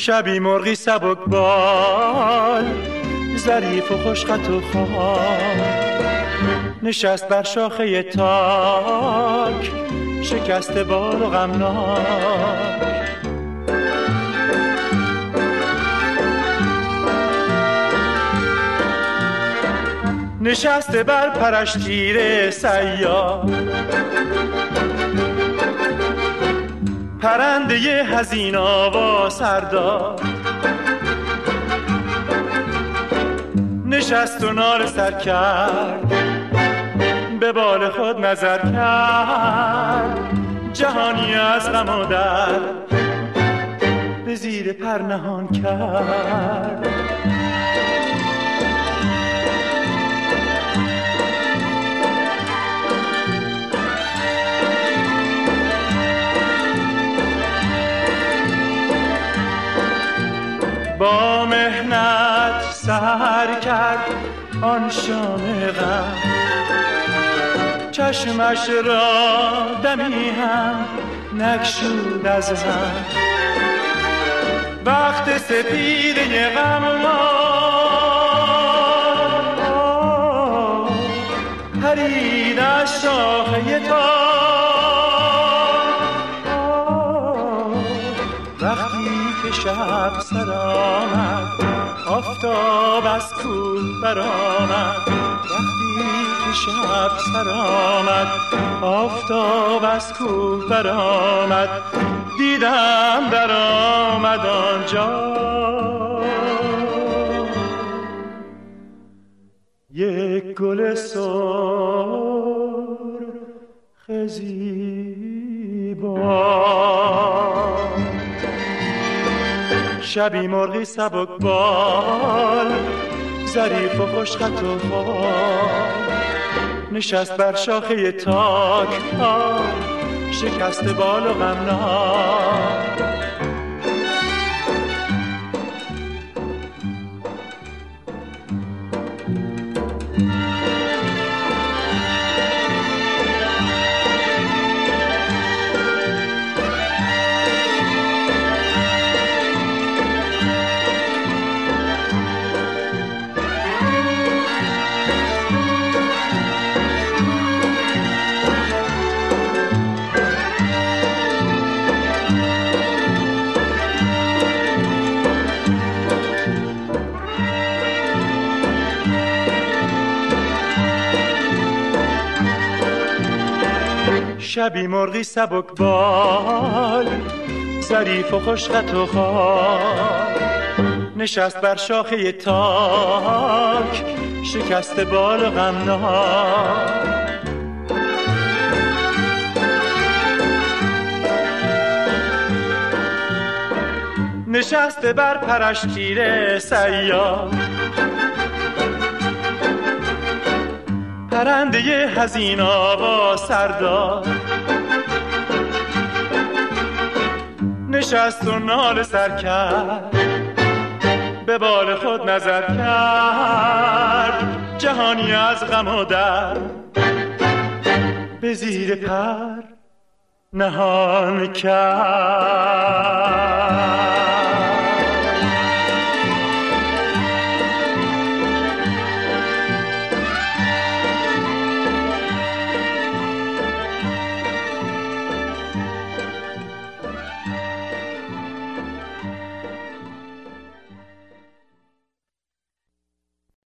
شبی مرغی سبک بال، ظریف و خوشخط و خال، نشست بر شاخه تاک، شکست بال و غمناک. نشسته بر پرش تیر صیاد، پرنده حزین آوا سر داد، نشست و ناله سر کرد، به بال خود نظر کرد، جهانی از غم و درد به زیر پر نهان کرد. با مهنت سر کرد آن شام غم، چشمش را دمی هم نگشود از هم. وقت سپیده غم پرید از شاخه شب سر آمد، آفتاب از کوه برآمد. وقتی که شب سر آمد، آفتاب از کوه برآمد، دیدم در آمد آنجا یک گل سرخ زیبا. شبی مرغی سبک بال، ظریف و خوشخط و خال، نشست بر شاخه تاک، شکست بال و غمناک. شبی مرغی سبک بال، ظریف و خوشخط و خال، نشست بر شاخه تاک، شکست بال و غمناک. نشسته بر پرش تیر صیاد، پرنده حزین آوا سر داد، نشست و ناله سر کرد، به بال خود نظر کرد، جهانی از غم و درد به زیر پر نهان کرد.